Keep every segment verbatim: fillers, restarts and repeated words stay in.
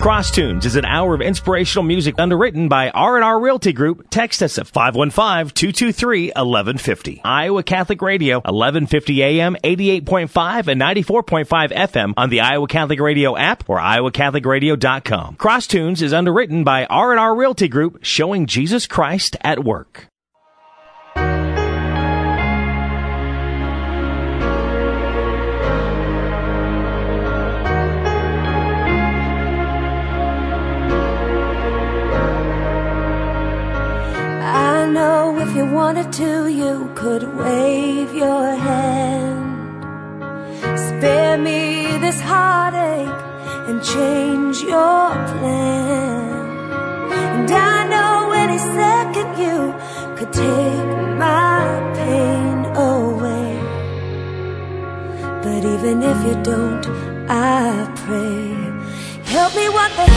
Cross Tunes is an hour of inspirational music underwritten by R and R Realty Group. Text us at five one five, two two three, one one five zero. Iowa Catholic Radio, eleven fifty A M, eighty-eight point five and ninety-four point five F M on the Iowa Catholic Radio app or iowa catholic radio dot com. Cross Tunes is underwritten by R and R Realty Group, showing Jesus Christ at work. I know if you wanted to, you could wave your hand. Spare me this heartache and change your plan. And I know any second you could take my pain away. But even if you don't, I pray, help me want the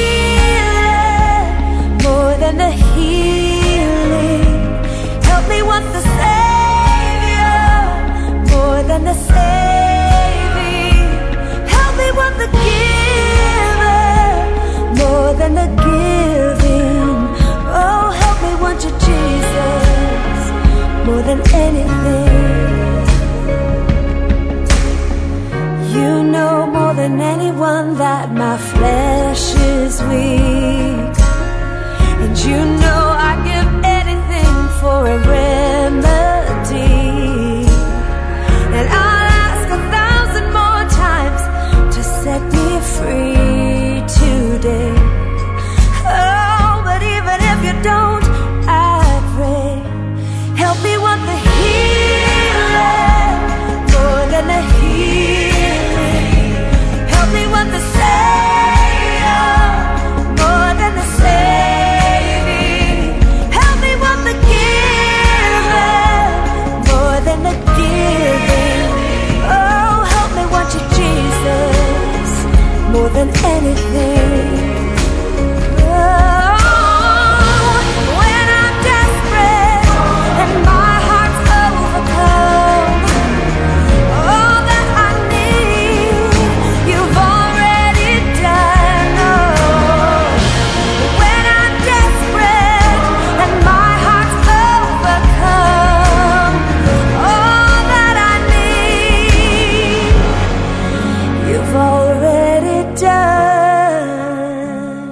healing more than the healing. Help me want the Savior more than the saving. Help me want the giver more than the giving. Oh, help me want you, Jesus, more than anything. You know more than anyone that my flesh is weak, and you know I give anything for a remedy. And I'll ask a thousand more times to set me free today. Oh, but even if you don't, I pray, help me want the healing more than the healing. Help me want the Savior more than the saving. Help me want the giver more than the giving. Oh, help me want you, Jesus, more than anything. Oh, when I'm desperate and my heart's overcome, all that I need, you've already done. Oh, when I'm desperate and my heart's overcome, all that I need, you've already done.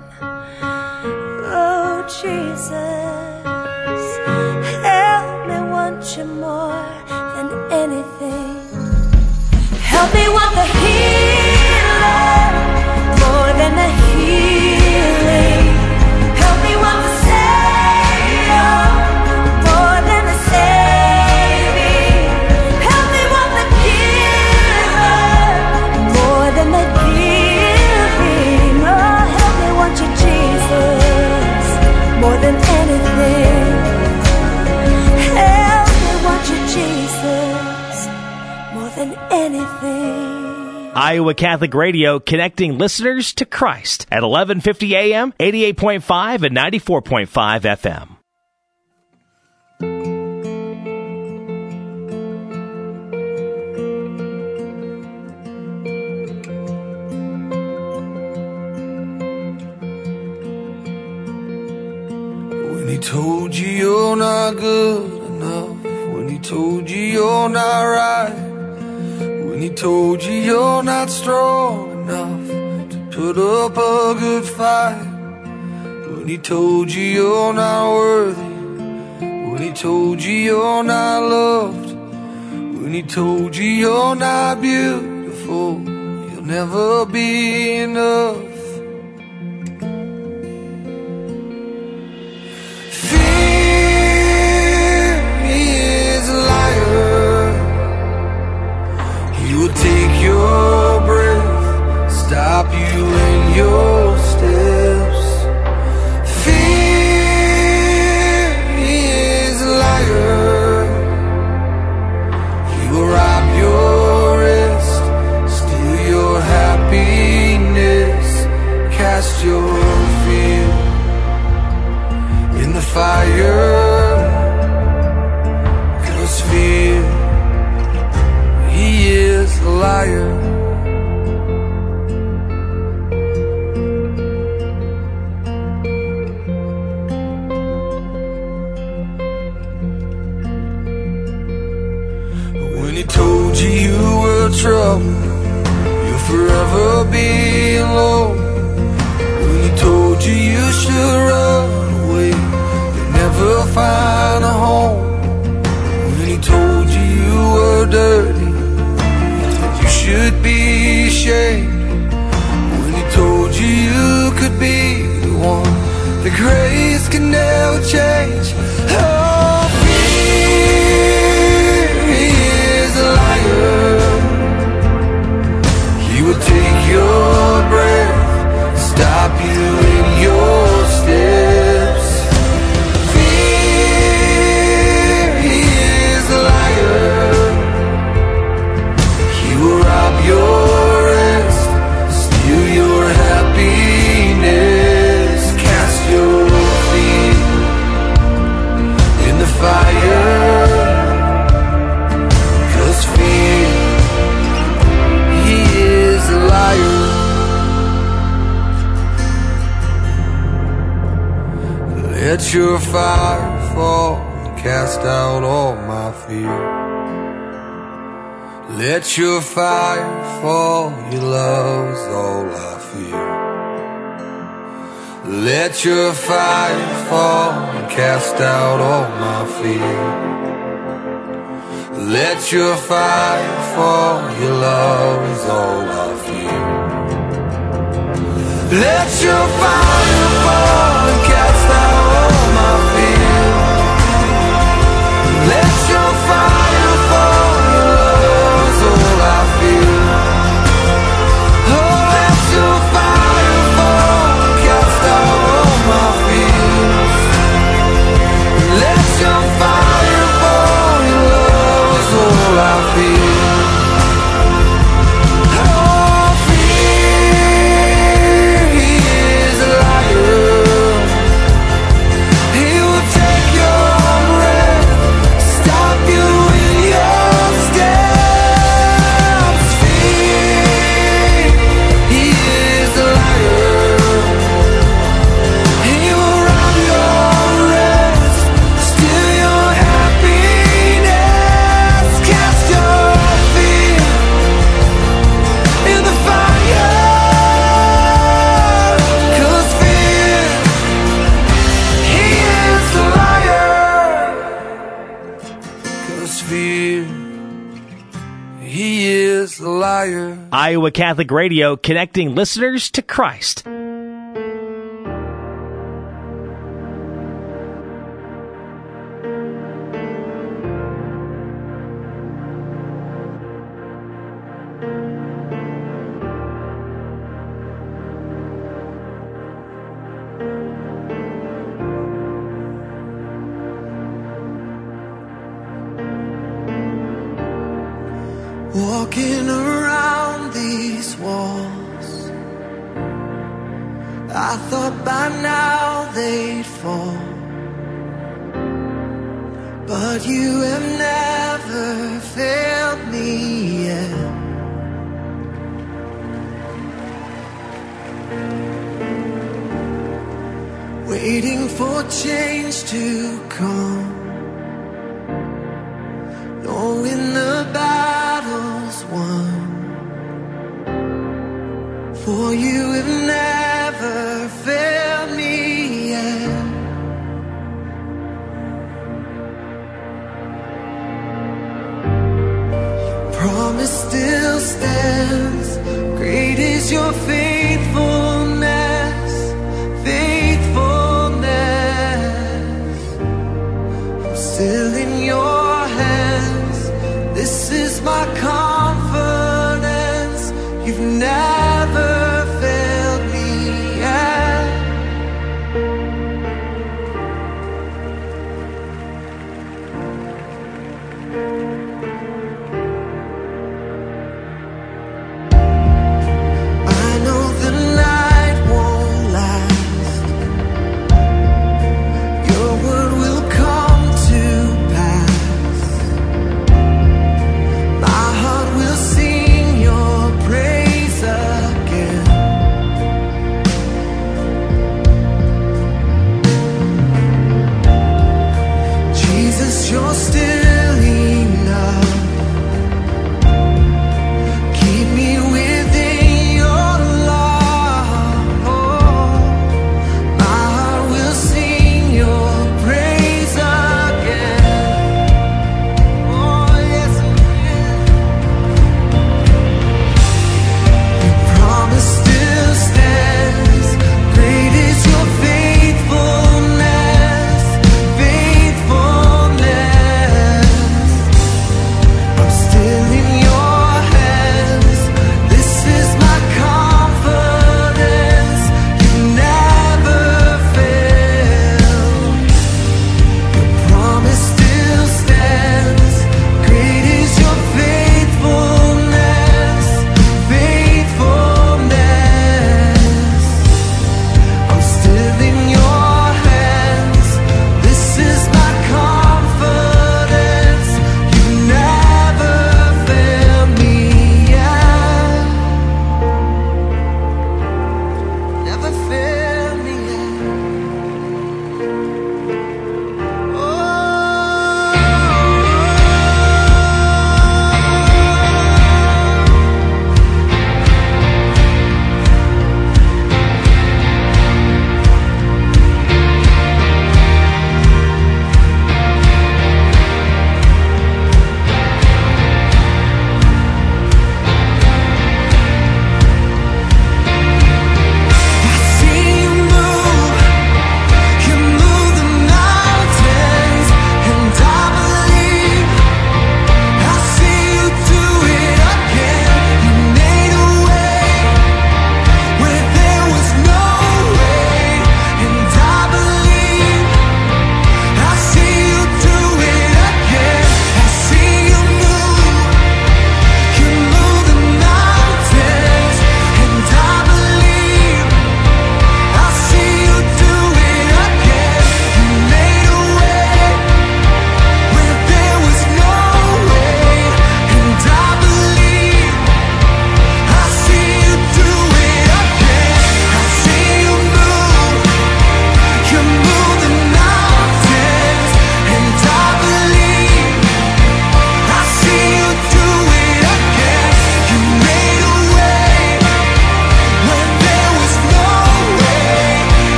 Oh, Jesus, help me want you more than anything. Help me want the healing more than the healing. Help me want the Savior more than the saving. Help me want the giver more than the giving. Oh, help me want you, Jesus, more than anything. Help me want you, Jesus, more than anything. Iowa Catholic Radio, connecting listeners to Christ at eleven fifty A M, eighty-eight point five and ninety-four point five F M. When he told you you're not good enough, when he told you you're not right, when he told you you're not strong enough to put up a good fight, when he told you you're not worthy, when he told you you're not loved, when he told you you're not beautiful, you'll never be enough. Take your breath, stop you in your steps. Fear is a liar. He will rob your rest, steal your happiness, cast your fear in the fire. 'Cause fear, he is a liar. can never change. Oh, fear is a liar. He will take your breath, stop you in your steps. Fear is a liar. He will rob your rest, steal your happiness. Cast your fear in the fire, 'cause fear, he is a liar. Let your fire fall and cast out all my fear. Let your fire fall, your love's all I fear. Let your fire fall and cast out all my fear. Let your fire fall, your love is all I fear. Let your fire fall and cast out all my fear. Let your fire fall, your love is all I feel. Oh, let your fire fall and cast out all my fears. Let your fire fall, your love is all I feel. Iowa Catholic Radio, connecting listeners to Christ. Walking around these walls, I thought by now they'd fall, but you have never failed me yet. Waiting for change to come, knowing the battle's won. For you have never failed me yet. Promise still stands, great is your faithfulness, faithfulness. I'm still in your hands, this is my confidence. You've never failed me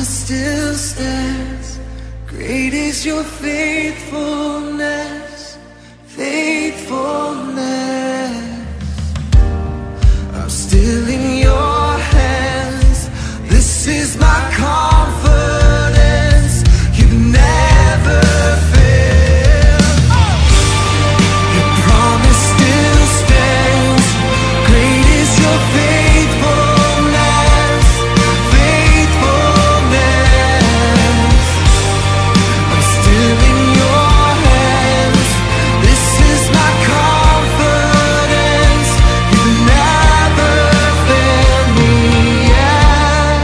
promise still stands. Great is your faithfulness, faithfulness. I'm still in your hands. This is my confidence. You never fail. Your promise still stands. Great is your faithfulness, faithfulness. I'm still in your hands. This is my confidence. You never failed me yet.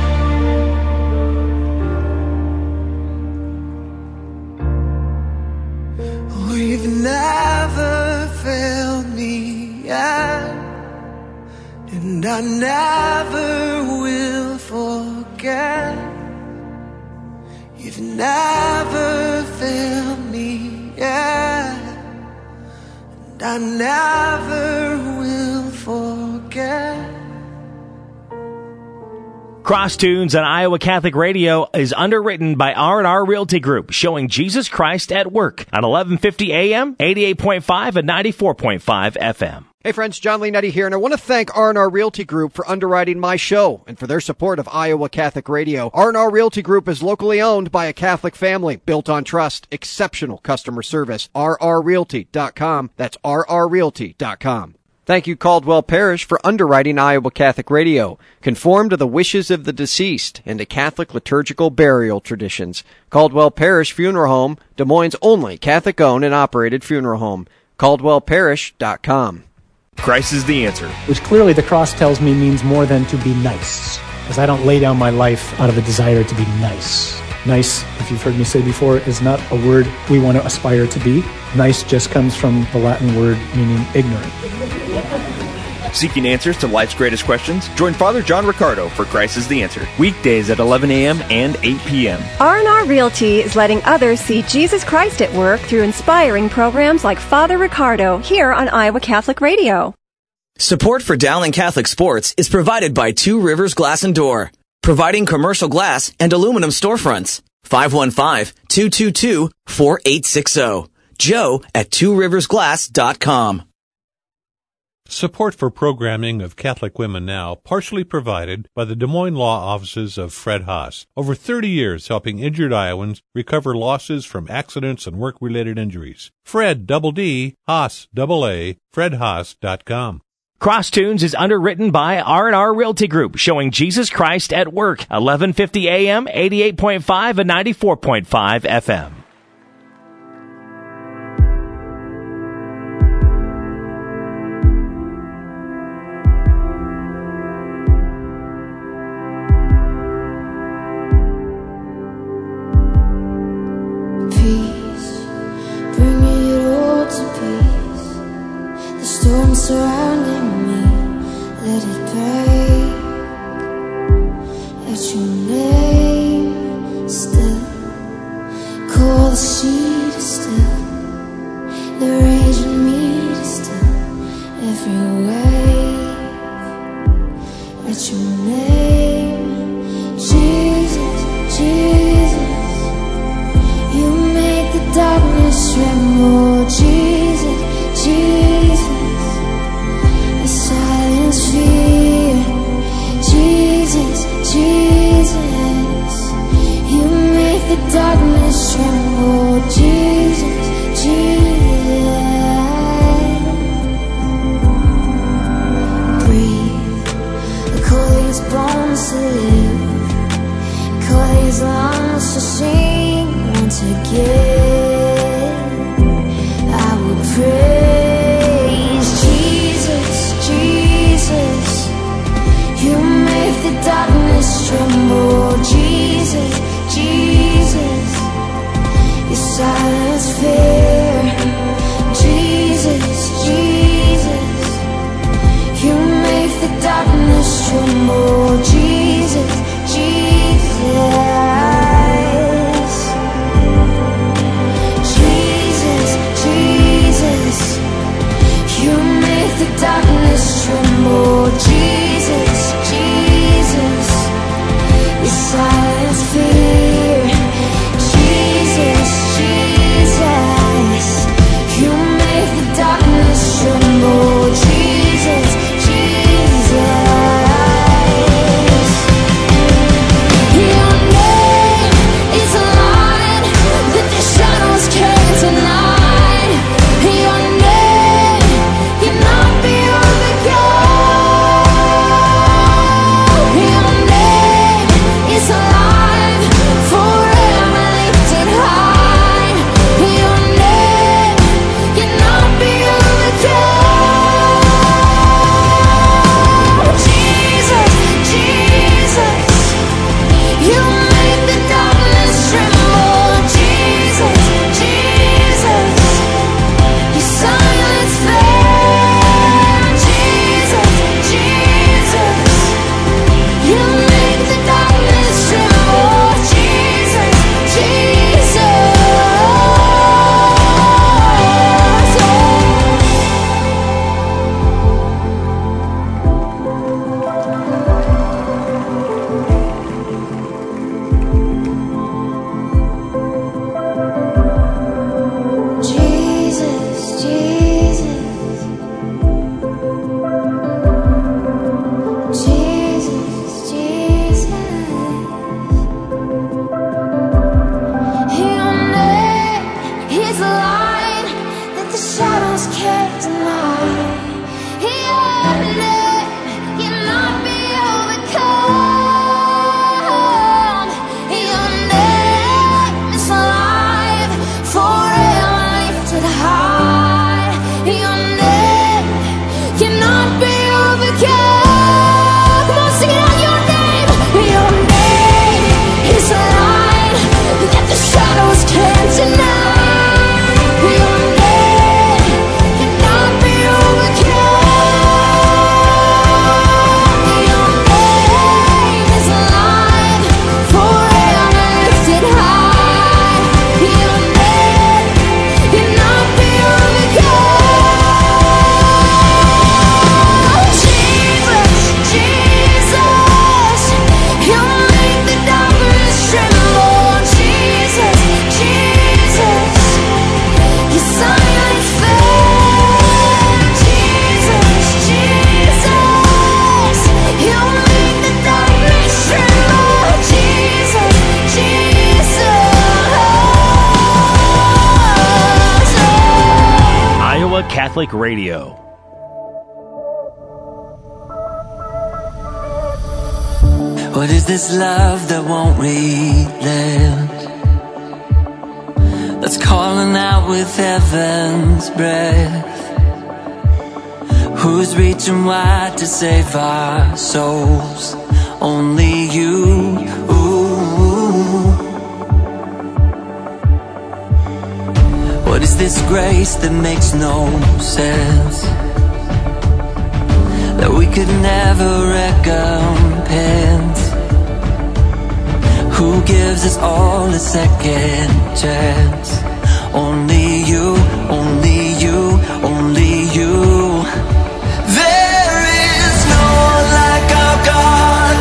Oh, you've never failed me yet. And I never will forget. You've never failed me yet. And I never will forget. Cross Tunes on Iowa Catholic Radio is underwritten by R and R Realty Group, showing Jesus Christ at work on eleven fifty A M, eighty-eight point five, and ninety-four point five F M. Hey friends, John Leonetti here, and I want to thank R and R Realty Group for underwriting my show and for their support of Iowa Catholic Radio. R and R Realty Group is locally owned by a Catholic family, built on trust, exceptional customer service. R R realty dot com. That's R R realty dot com. Thank you, Caldwell Parish, for underwriting Iowa Catholic Radio. Conform to the wishes of the deceased and to Catholic liturgical burial traditions. Caldwell Parish Funeral Home, Des Moines' only Catholic-owned and operated funeral home. Caldwell Parish dot com. Christ is the answer. Which clearly the cross tells me means more than to be nice, because I don't lay down my life out of a desire to be nice. Nice, if you've heard me say before, is not a word we want to aspire to be. Nice just comes from the Latin word meaning ignorant. Seeking answers to life's greatest questions? Join Father John Riccardo for Christ is the Answer. Weekdays at eleven A M and eight P M R and R Realty is letting others see Jesus Christ at work through inspiring programs like Father Riccardo here on Iowa Catholic Radio. Support for Dowling Catholic Sports is provided by Two Rivers Glass and Door, providing commercial glass and aluminum storefronts. five one five, two two two, four eight six zero. Joe at two rivers glass dot com. Support for programming of Catholic Women Now partially provided by the Des Moines Law Offices of Fred Haas. Over thirty years helping injured Iowans recover losses from accidents and work-related injuries. Fred, double D, Haas, double A, fred haas dot com. Cross Tunes is underwritten by R and R Realty Group, showing Jesus Christ at work, eleven fifty A M, eighty-eight point five, and ninety-four point five F M. Storm surrounding me, let it break. At your name still, call the sea to still, the rage in me to still, every wave. At your name, Jesus, Jesus, you make the darkness tremble. Jesus, Jesus, silence fear. Jesus, Jesus, you make the darkness tremble. Jesus, Jesus, breathe, call these bones to live, call these lungs to sing once again. I will praise Jesus, Jesus, you make the darkness tremble. Jesus, Jesus, you silence fear. Jesus, Jesus, you make the darkness tremble. Jesus, Jesus, Jesus, Jesus, you make the darkness tremble. Jesus, Jesus, you Catholic Radio. What is this love that won't relent? That's calling out with heaven's breath. Who's reaching wide to save our souls? Only you. Ooh. What is this grace that makes no sense? That we could never recompense? Who gives us all a second chance? Only you, only you, only you. There is no one like our God.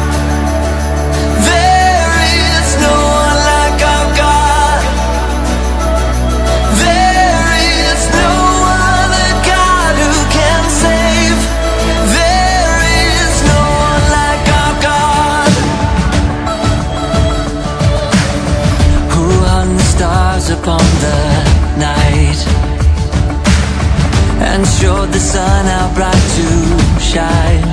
There is no one like our God. There is no other God who can save. There is no one like our God. Who hung the stars upon the night and showed the sun how bright to shine?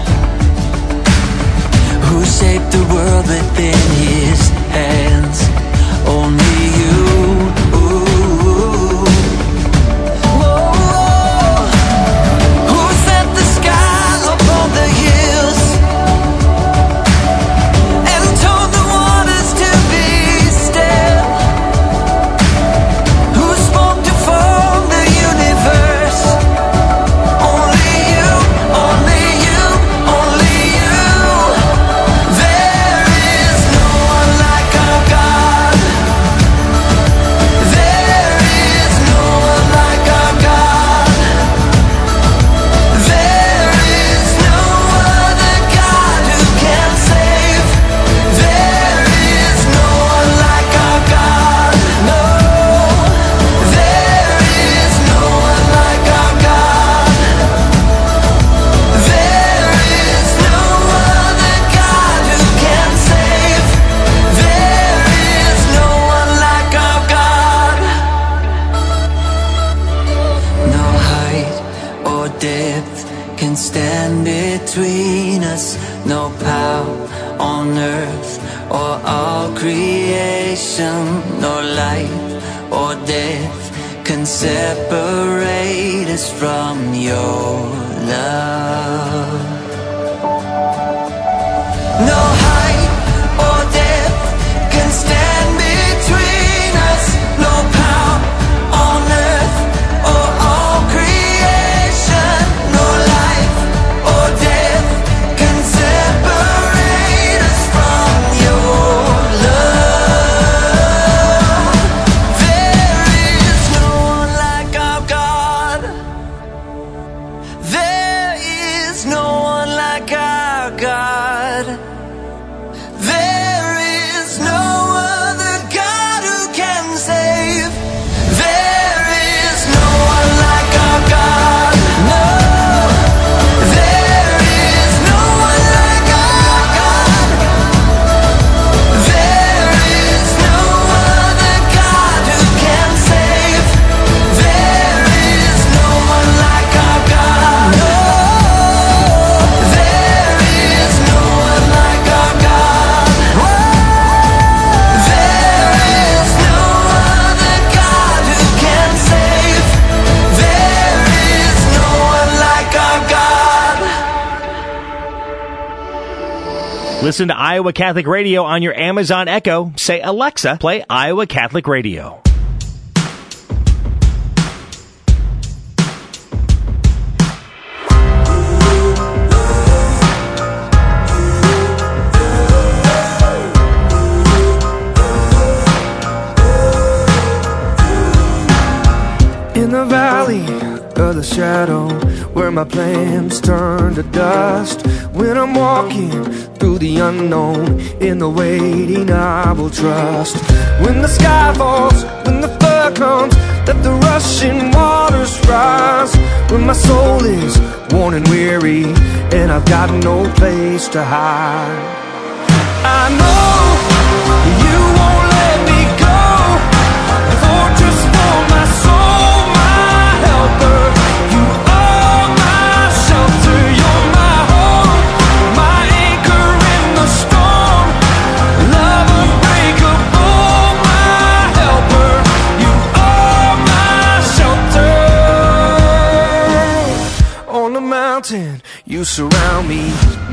Who shaped the world within his hands? Only you. Ooh. Whoa. Who set the sky upon the hills and told the waters to be still? Who spoke to form the universe? Only you, only you, only you. There is no one like our God. There is no one like our God. There is no other God who can save. There is no one like our God. No. There is no one like our God. There is no other God who can save. There is no one like our God. No height or depth can stand between us. No power on earth or all creation. No life or death can separate us from your love. No height or depth can stand between us. No power on earth or all creation. No life or death can separate us from your love. There is no one like our God. There is no one like our God. There is no other God who can save. There is no one like our God. No. There is no one like our God. There is no other God who can save. There is no one like our God. No. There is no one like our God. There is no other God who can save. There is no one like our God. Listen to Iowa Catholic Radio on your Amazon Echo. Say, Alexa, play Iowa Catholic Radio. In the valley of the shadow, where my plans turn to dust. When I'm walking through the unknown, in the waiting I will trust. When the sky falls, when the flood comes, let the rushing waters rise. When my soul is worn and weary, and I've got no place to hide, I know you won't let me go. Fortress for my soul, my helper,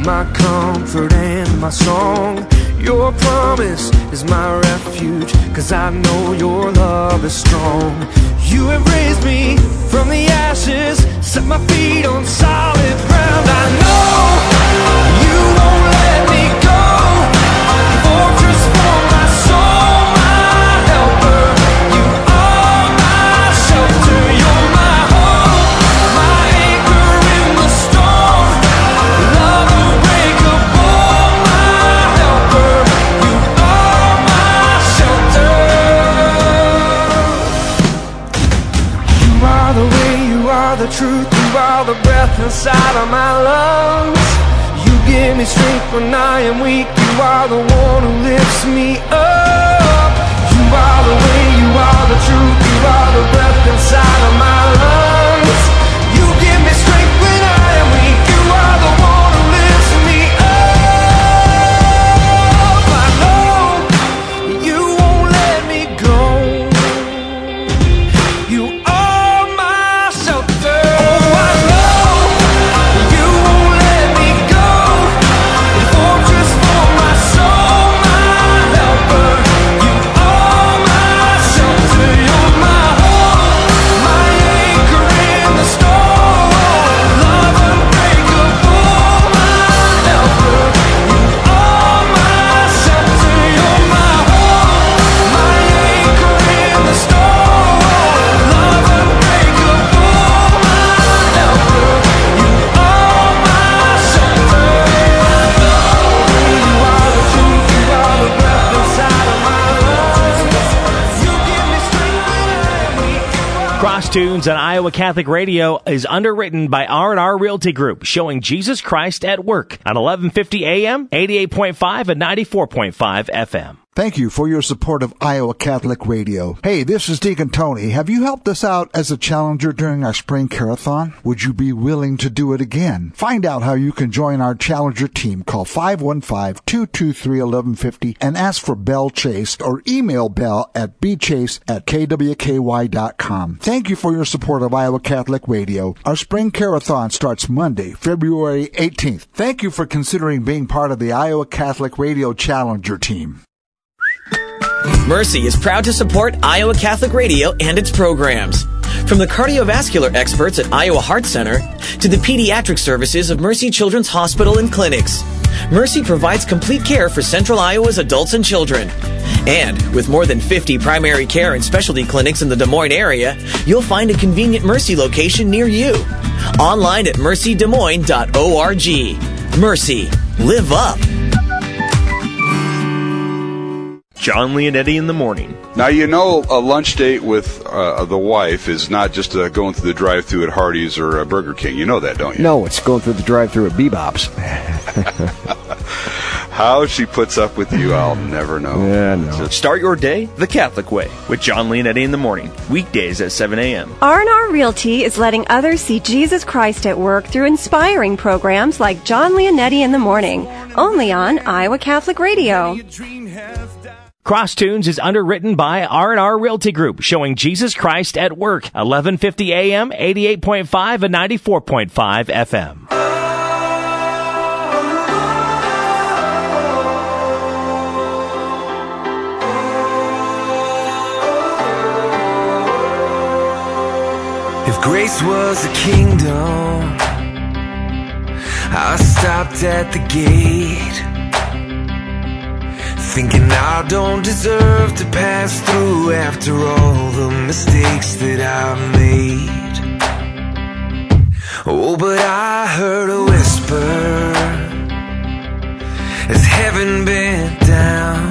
my comfort and my song. Your promise is my refuge, 'cause I know your love is strong. You have raised me from the ashes, set my feet on solid ground. I know you won't let me go. Fortress for my soul, my helper. You are my shelter, you're my hope, my anchor in the storm. Love unbreakable, my helper. You are my shelter. You are the way, you are the truth, you are the breath inside of my lungs. You give me strength when I am weak. You are the one who lifts me up. You are the way, you are the truth, you are the breath inside of my lungs. You give me strength when I am weak. You are the one who lifts me up. I know you won't let me go. You are my shelter. Oh, I know you won't let me go. Fortress for my soul, my helper. You are my shelter, you're my hope, my anchor in the storm. Love unbreakable, my helper. You are my shelter, you're my hope, my anchor in the storm. Love unbreakable, my helper. You are my shelter. You are the truth, you are the breath inside of my lungs. You give me strength when I am weak. Cross Tunes on Iowa Catholic Radio is underwritten by R and R Realty Group, showing Jesus Christ at work on eleven fifty A M, eighty-eight point five and ninety-four point five F M. Thank you for your support of Iowa Catholic Radio. Hey, this is Deacon Tony. Have you helped us out as a challenger during our spring carathon? Would you be willing to do it again? Find out how you can join our challenger team. Call five one five, two two three, one one five zero and ask for Bell Chase, or email Bell at b chase at k w k y dot com. Thank you for your support of Iowa Catholic Radio. Our spring carathon starts Monday, February eighteenth. Thank you for considering being part of the Iowa Catholic Radio challenger team. Mercy is proud to support Iowa Catholic Radio and its programs. From the cardiovascular experts at Iowa Heart Center to the pediatric services of Mercy Children's Hospital and Clinics, Mercy provides complete care for Central Iowa's adults and children. And with more than fifty primary care and specialty clinics in the Des Moines area, you'll find a convenient Mercy location near you. Online at mercy des moines dot org. Mercy. Live up. John Leonetti in the morning. Now, you know, a lunch date with uh, the wife is not just uh, going through the drive-thru at Hardee's or uh, Burger King. You know that, don't you? No, it's going through the drive-thru at Bebop's. How she puts up with you, I'll never know. Yeah, no. Start your day the Catholic way with John Leonetti in the morning. Weekdays at seven A M. R and R Realty is letting others see Jesus Christ at work through inspiring programs like John Leonetti in the morning, only on Iowa Catholic Radio. Cross Tunes is underwritten by R and R Realty Group, showing Jesus Christ at work, eleven fifty A M, eighty-eight point five and ninety-four point five F M. If grace was a kingdom, I stopped at the gate, thinking I don't deserve to pass through after all the mistakes that I've made. Oh, but I heard a whisper as heaven bent down,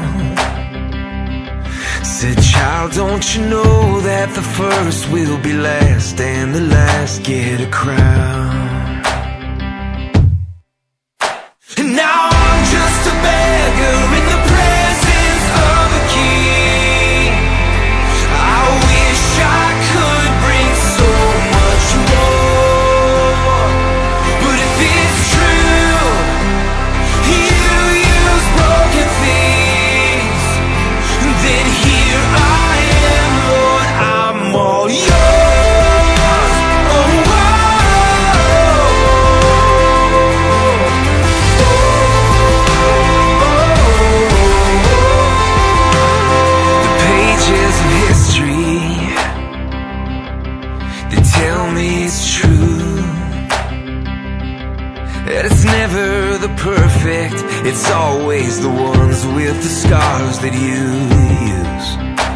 said, child, don't you know that the first will be last and the last get a crown? And now I'm just a beggar in the presence of a king. I wish I could bring so much more, but if it's true, you use broken things, then here I am, Lord, I'm all yours. Oh, oh, oh. it's always the ones with the scars that you use.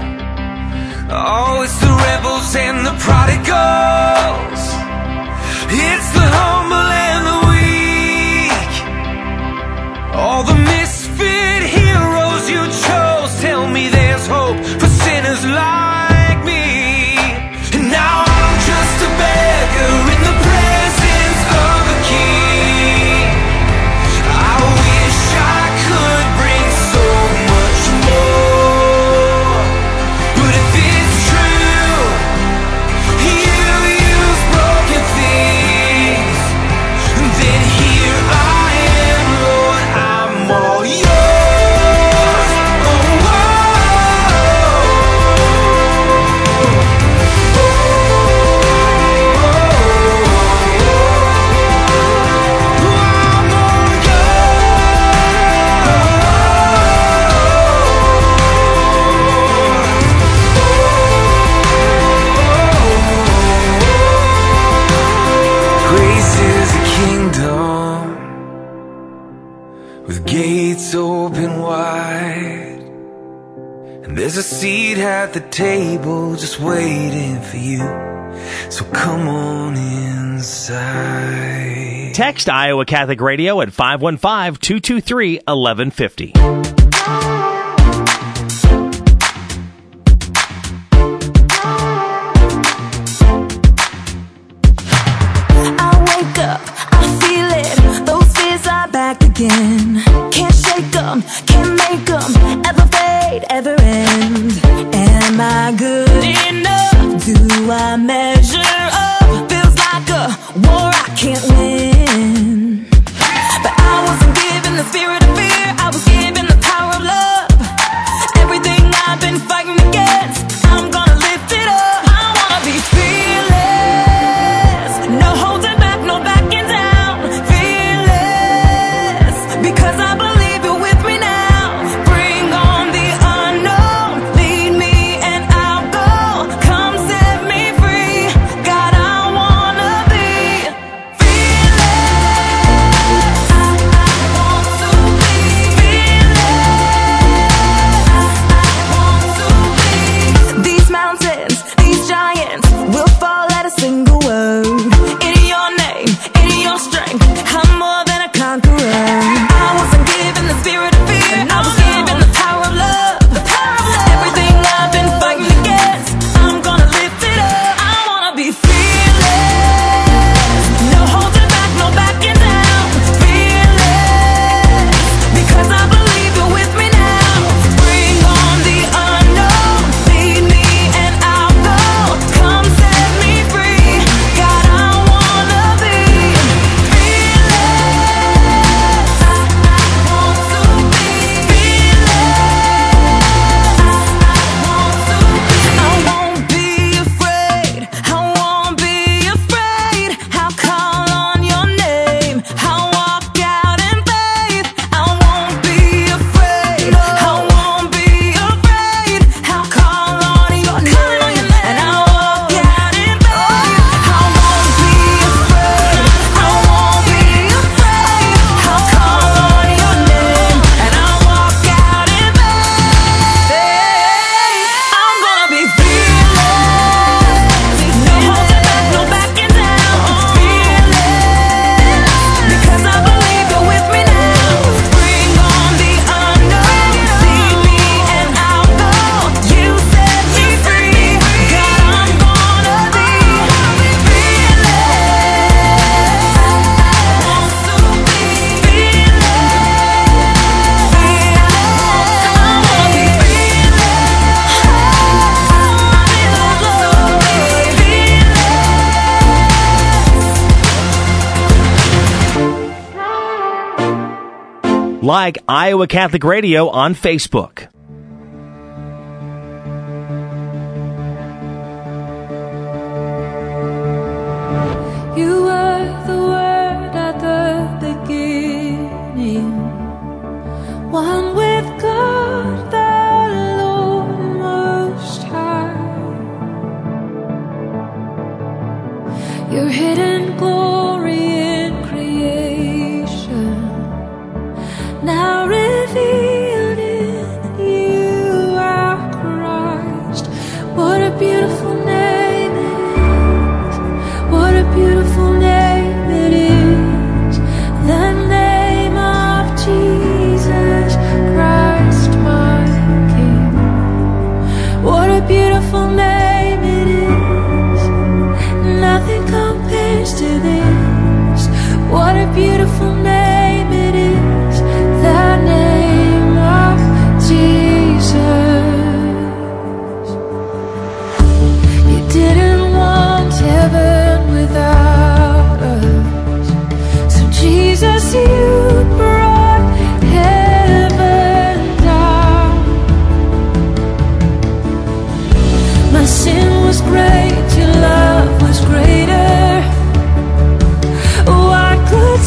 Oh, it's the rebels and the prodigals. It's the humble and the weak. All the misfit heroes you chose. Tell me there's hope for sinners like me. And now I'm just a beggar in the presence of a king. I wish I could bring so much more, but if it's true, you use broken things, then here I am, Lord, I'm all yours. Oh, oh, grace is a kingdom with gates open wide, and there's a seat at the table just waiting for you, so come on inside. Text Iowa Catholic Radio at five one five, two two three, one one five zero. I wake up, I feel it, those fears are back again. Can't shake them, can't make them ever fade, ever end. Am I good enough? Do I measure up? Feels like a war I can't win. But I wasn't given the spirit of fear, I was given the power of love. Everything I've been fighting against, I'm gonna lift it up. I wanna be fearless, no holding back, no backing down. Fearless, because I believe you're with me now. Bring on the unknown, lead me and I'll go. Come set me free, God, I wanna be fearless. I, I want to be fearless. I, I want to be. These mountains, these giants will fall at a single word. In your name, in your strength, I'm more than a conqueror. I wasn't given the spirit of fear, I was given the power of love. Everything I've been fighting against, I'm gonna lift it up. I wanna be fearless, no holding back, no backing down. Fearless, because I believe you're with me now. Bring on the unknown, lead me and I'll go. Come set me free, God, I wanna be fearless. I, I want to be fearless. I, I want to be. I won't be afraid, I won't be afraid. I'll call on your name, I'll walk out in faith. I won't be afraid, I won't be afraid. I'll call on your name and I'll walk out in faith. I won't be afraid, I won't be afraid. I'll call on your name and I'll walk out in faith. I'm gonna be fearless, no holding back, no backing down. Fearless, because I believe you're with me now. Bring on the unknown, lead me and I'll go. You set me free, God, I'm gonna be fearless. I want to be fearless. I wanna be Like Iowa Catholic Radio on Facebook. You were the word at the beginning, one with God the Lord Most High. Your hidden glory in creation, now revealed in you are Christ. What a beautiful name it is. What a beautiful name it is. The name of Jesus Christ, my King. What a beautiful name it is. Nothing compares to this. What a beautiful name it is. The name of Jesus. You didn't want heaven without us, so Jesus, you brought heaven down. My sin was great, your love was greater. What could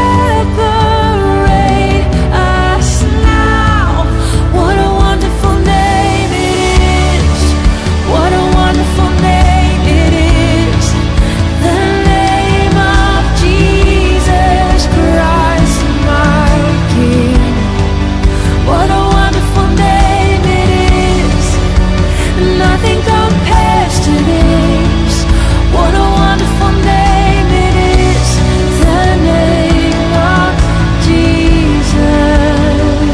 separate us now? What a wonderful name it is. What a wonderful name it is. The name of Jesus Christ, my King. What a wonderful name it is. Nothing compares to this. What a wonderful name it is. The name of Jesus.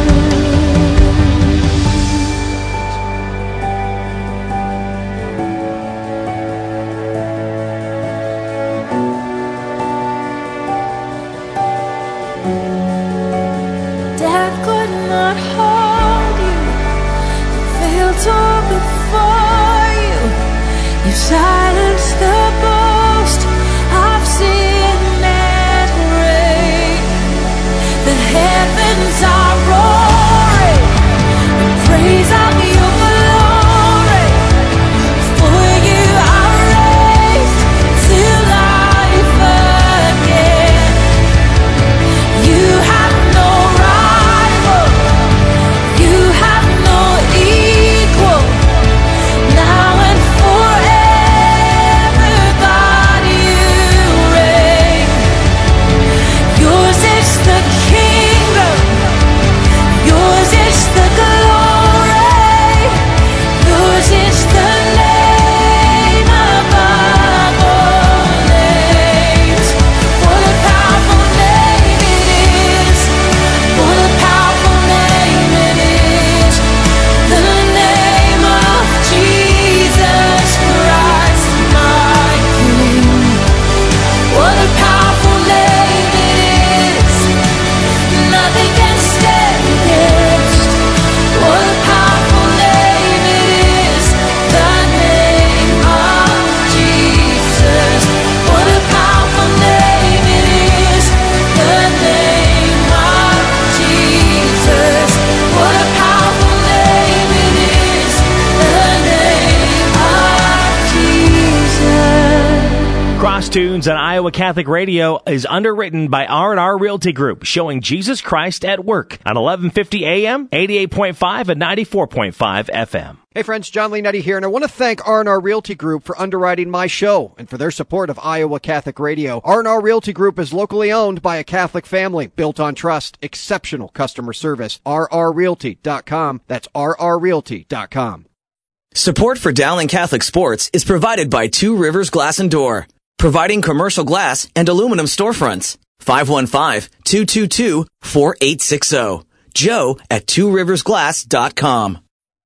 Death could not hold you. The veil tore before you. You silenced the boast of sin and grave. The heavens are roaring in praise of your glory. For you are raised to life again. You have no rival. You have no equal. Now and forever, God, you reign. Yours is the kingdom. Yours is the glory. Yours is the name above all names. What a powerful name it is. What a powerful name it is. The name of Jesus Christ, my King. What a powerful name it is. Nothing can stand against. What a powerful name it is. The name of Jesus. What a powerful name it is. The name of Jesus. What a powerful name it is. The name of Jesus. Cross Tunes on Iowa Catholic Radio is underwritten by R and R Realty Group, showing Jesus Christ at work on eleven fifty A M, eighty-eight point five, and ninety-four point five F M. Hey friends, John Leonetti here, and I want to thank R and R Realty Group for underwriting my show and for their support of Iowa Catholic Radio. R and R Realty Group is locally owned by a Catholic family, built on trust, exceptional customer service. R R realty dot com. That's R R realty dot com. Support for Dowling Catholic Sports is provided by Two Rivers Glass and Door, providing commercial glass and aluminum storefronts. five one five, two two two, four eight six zero. Joe at two rivers glass dot com.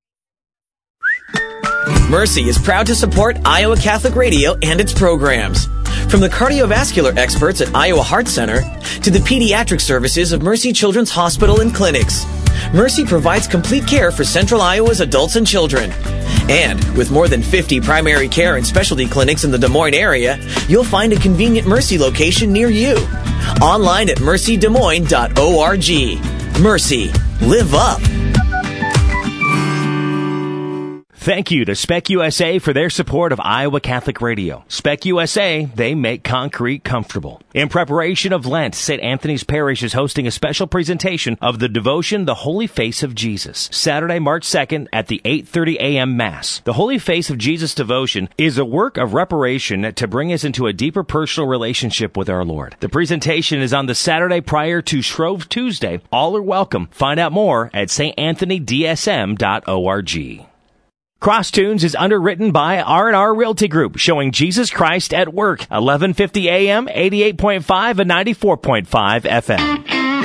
Mercy is proud to support Iowa Catholic Radio and its programs. From the cardiovascular experts at Iowa Heart Center to the pediatric services of Mercy Children's Hospital and Clinics, Mercy provides complete care for Central Iowa's adults and children. And with more than fifty primary care and specialty clinics in the Des Moines area, you'll find a convenient Mercy location near you. Online at mercy des moines dot org. Mercy. Live up. Thank you to Spec U S A for their support of Iowa Catholic Radio. Spec U S A, they make concrete comfortable. In preparation of Lent, Saint Anthony's Parish is hosting a special presentation of the devotion, The Holy Face of Jesus, Saturday, March second at the eight thirty a.m. Mass. The Holy Face of Jesus devotion is a work of reparation to bring us into a deeper personal relationship with our Lord. The presentation is on the Saturday prior to Shrove Tuesday. All are welcome. Find out more at s t anthony d s m dot org. Cross Tunes is underwritten by R and R Realty Group, showing Jesus Christ at work, eleven fifty a.m., eighty-eight point five and ninety-four point five F M.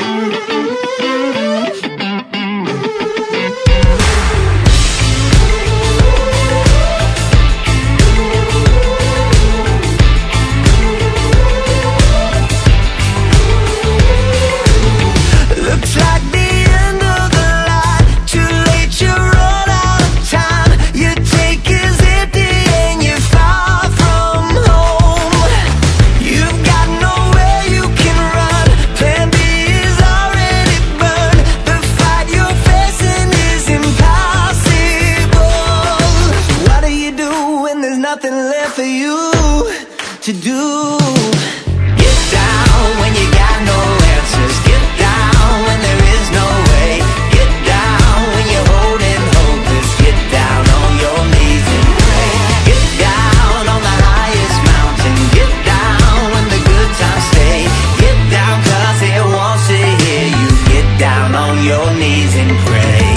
Looks like the end of the line. Too late, you're all out of time. Your take is empty and you're far from home. You've got nowhere you can run. Plan B is already burned. The fight you're facing is impossible. What do you do when there's nothing left for you to do? Get down when you got no answers. Get down when there is no way. Get down when you're holding hopeless. Get down on your knees and pray. Get down on the highest mountain. Get down when the good times stay. Get down 'cause it wants to hear you. Get down on your knees and pray.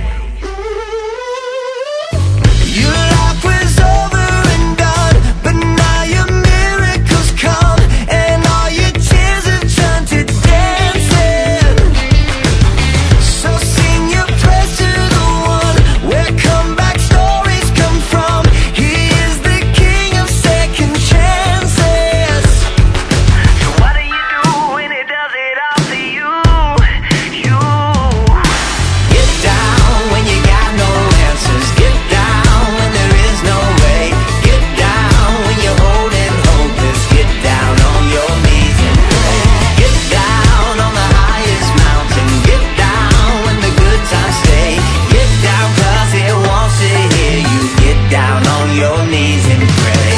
Your life was over and done, but now your miracles come, and all your tears have turned to dancing. So sing your praise to the one where comeback stories come from. He is the king of second chances. So what do you do when he does it all to you? You get down when you got no answers. Get down when there is no way. Get down when you're holding hopeless. Get down on your knees and pray. Get down on the highest mountain. Get down when the good times stay. Get down 'cause it wants to hear you. Get down on your knees and pray.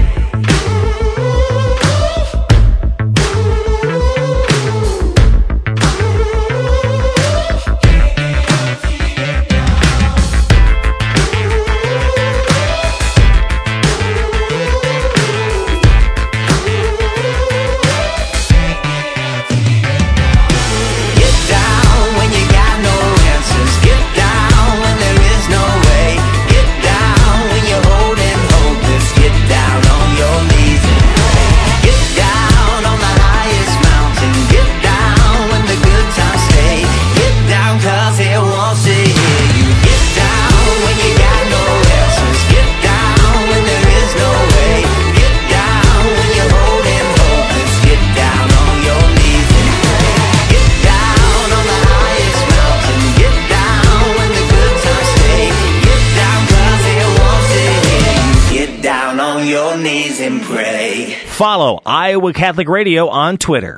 Get down when you got no answers. Get down when there is no way. Get down when you're holding hopeless. Get down on your knees and pray. Get down on the highest mountain. Get down when the good times stay. Get down 'cause it wants to hear you. Get down when you got no answers. Get down when there is no way. Get down when you're holding hopeless. Get down on your knees and pray. Get down on the highest mountain. Get down when the good times stay. Get down 'cause it wants to hear you. Get down on your knees and pray. Follow Iowa Catholic Radio on Twitter.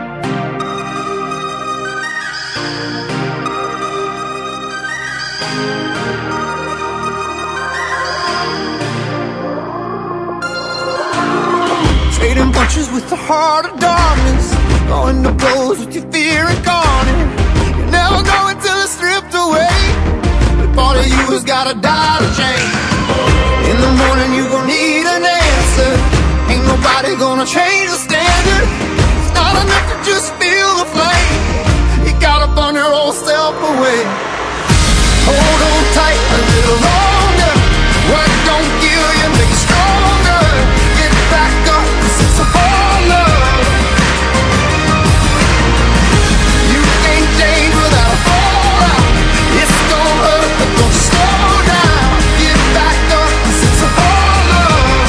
Trading punches with the heart of darkness, going to blows with your fear incarnate. You never know until it's stripped away. The part of you has gotta die to change. In the morning you gon' need an answer. Ain't nobody gonna change the standard. It's not enough to just feel the flame. You gotta burn your old self away. Hold on tight a little longer. What don't kill you make you stronger. Get back up, this is a whole love. You can't change without a fallout. It's gonna hurt, but don't slow down. Get back up, this is a whole love.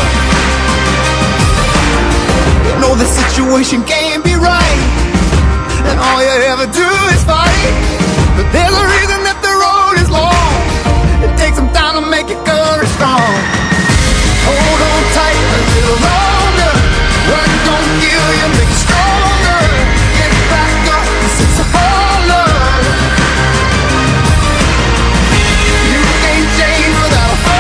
You know the situation can't be right, and all you ever do is fight. But there's a reason that the road is long. It takes some time to make your courage strong. Hold on tight a little longer. What don't kill you make you stronger. Get back up, this is a whole love. You can't change without a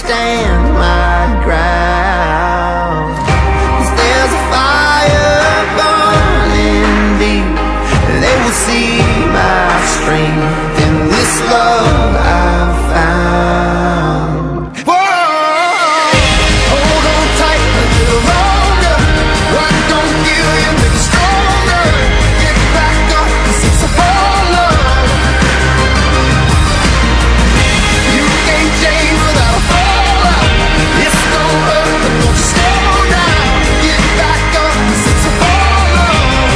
stand my ground. 'Cause there's a fire burning deep, they will see my strength in this love I've found. Whoa, hold on tight a little longer. What don't kill you make you stronger. Get back up, 'cause it's a whole love. You can't change without a fallout. It's gonna hurt, but don't slow down. Get back up, 'cause it's a whole love.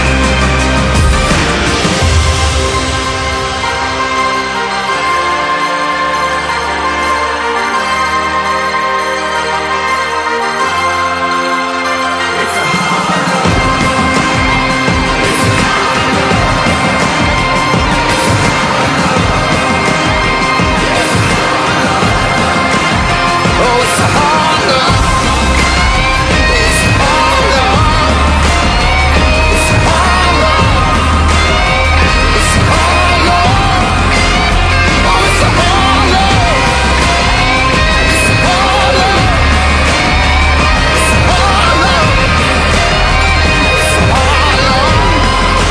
Oh, it's a hard love. It's a hard love. It's a hard love. It's a hard love. Oh, it's a hard love. It's a hard love. It's a hard love. It's a hard love.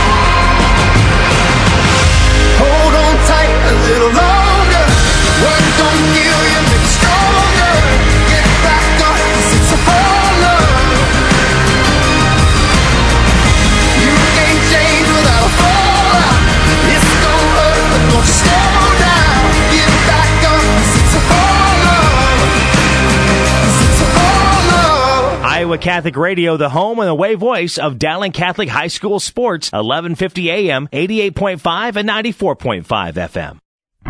Hold on tight a little longer. What don't kill you make you stronger. Get back up, 'cause it's a whole love. You can't change without a fallout. It's gonna hurt, but don't you slow down. Get back up, 'cause it's a whole love. 'Cause it's a whole love. Iowa Catholic Radio, the home and the way voice of Dowling Catholic High School sports, eleven fifty A M, eighty-eight point five and ninety-four point five F M.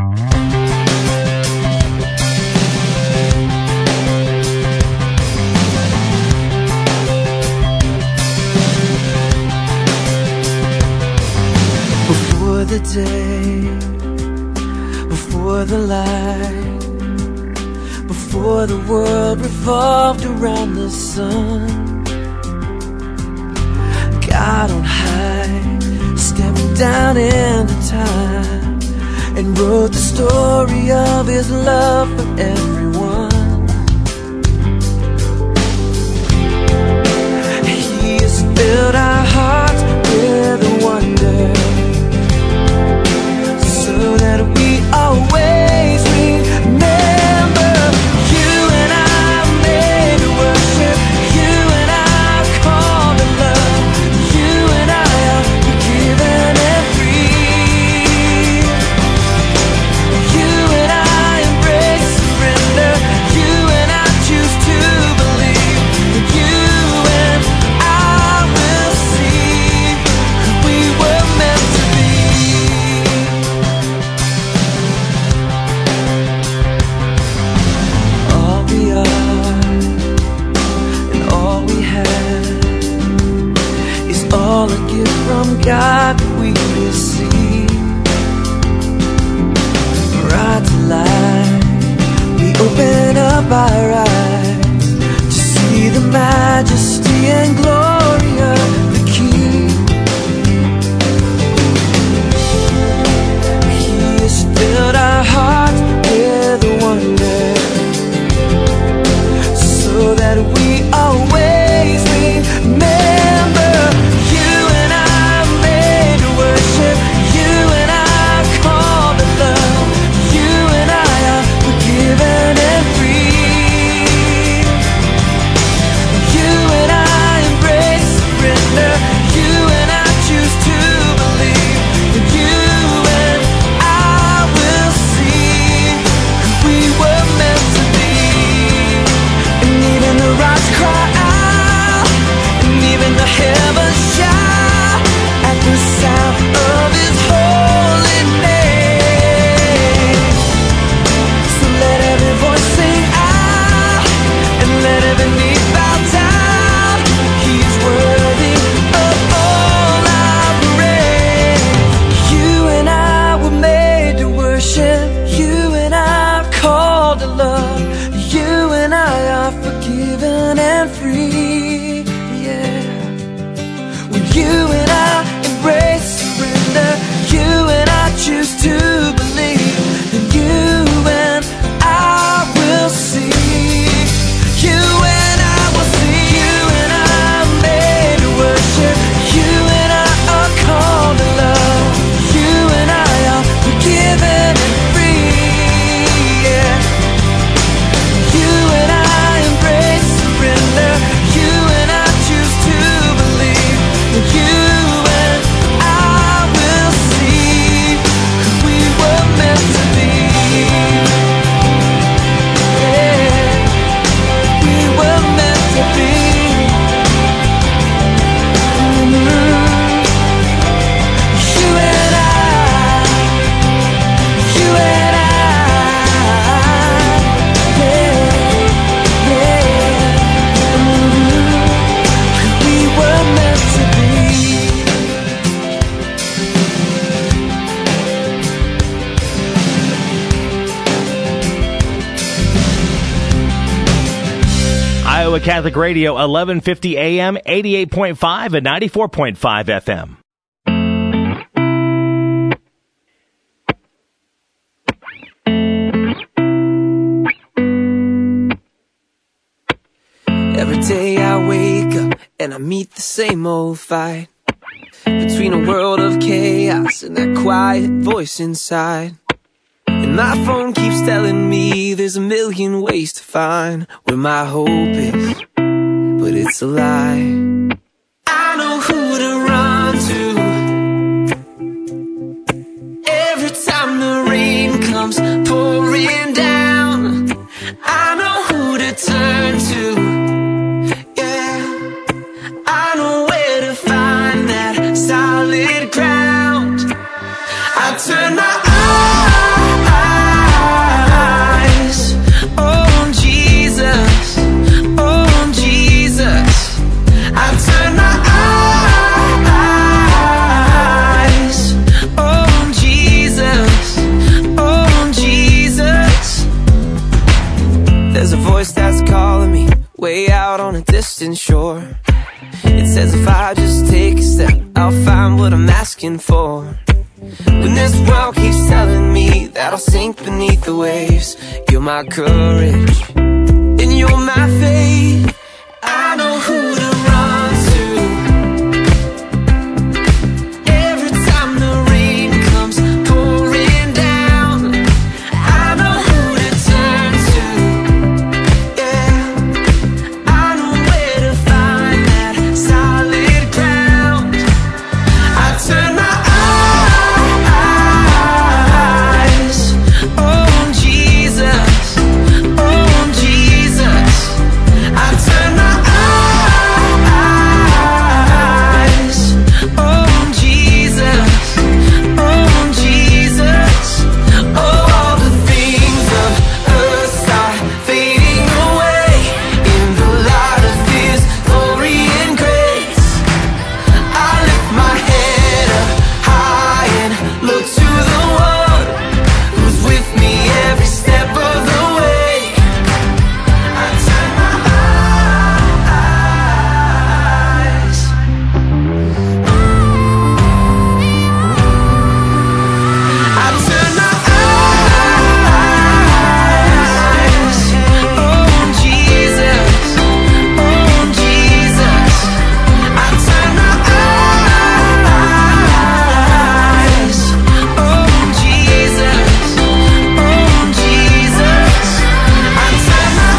Before the day, before the light, before the world revolved around the sun, God on high stepped down into time and wrote the story of his love for everyone. He has filled our hearts with wonder, so that we always remember. You and I made to worship, you and I called to love, you and I are forgiven and free. You and I embrace surrender, you and I choose to believe, and you and I will see who we were meant to be. All we are and all we have is all a gift from God that we receive. Right to life, we open up our eyes to see the majesty and glory of the King. He has filled our hearts with wonder, so that we always remember. You and I made to worship, you and I called to love, you and I are forgiven and free. You and I embrace surrender, you and I choose to believe, and you and I will see who we were meant to be. And even the rocks cry out, and even the heavens shout at the sound of his holy name. So let every voice sing out, and let every knee bow down. He's worthy of Iowa Catholic Radio, eleven fifty A M, eighty-eight point five and ninety-four point five F M. Every day I wake up and I meet the same old fight between a world of chaos and that quiet voice inside. And my phone keeps telling me there's a million ways to find where my hope is, but it's a lie. I know who to run to every time the rain comes pouring down. I know who to turn to. Solid ground. I turn my eyes on Jesus, on Jesus. I turn my eyes on Jesus, on Jesus. There's a voice that's calling me way out on a distant shore. It says if I just take a step, I'll find what I'm asking for. When this world keeps telling me that I'll sink beneath the waves, you're my courage, and you're my faith. I know who to run to every time the rain comes pouring down. I know who to turn to. Yeah, I know where to find that solid ground. I turn my eyes on Jesus, on Jesus. I turn my eyes on Jesus, on Jesus. Oh, all the things of earth start fading away in the light of His glory and grace. I lift my head up high and look to the one who's with me every step of the way. I turn my eyes. I turn my eyes on Jesus, on Jesus. I turn my eyes on Jesus, on Jesus. I turn my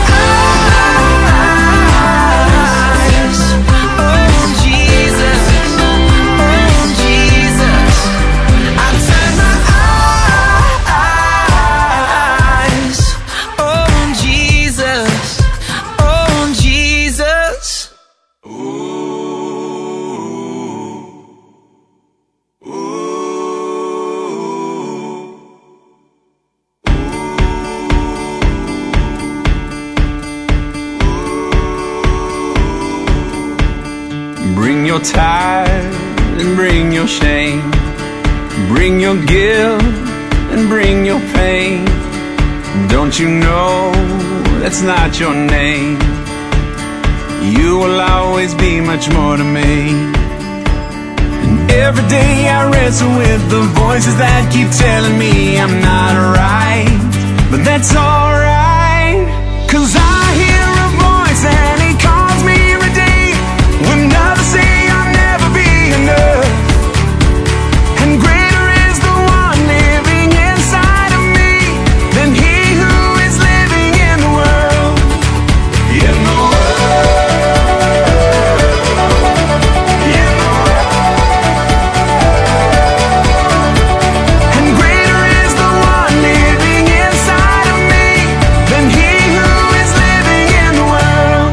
eyes on Jesus, on Jesus. I turn my eyes on Jesus, on Jesus. Bring your tithe and bring your shame. Bring your guilt and bring your pain. Don't you know that's not your name? You will always be much more to me. And every day I wrestle with the voices that keep telling me I'm not right. But that's alright, 'cause I hear a voice and he calls me redeemed. When others say I'll never be enough, and greater is the one living inside of me than he who is living in the world. In the And greater is the one living inside of me than he who is living in the world.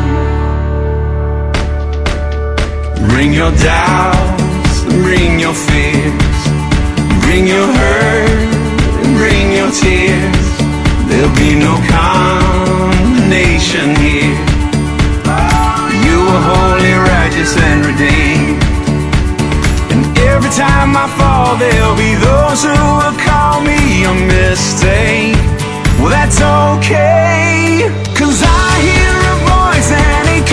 Bring your doubts and bring your fears. Bring your hurt and bring your tears. There'll be no condemnation here. You are holy, righteous, and redeemed. And every time I fall, there'll be those who will call me a mistake. Well, that's okay, 'cause I hear a voice and he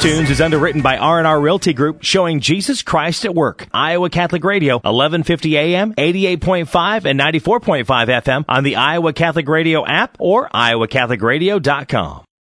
Tunes is underwritten by R and R Realty Group, showing Jesus Christ at work. Iowa Catholic Radio, eleven fifty A M, eighty-eight point five and ninety-four point five F M on the Iowa Catholic Radio app or iowa catholic radio dot com.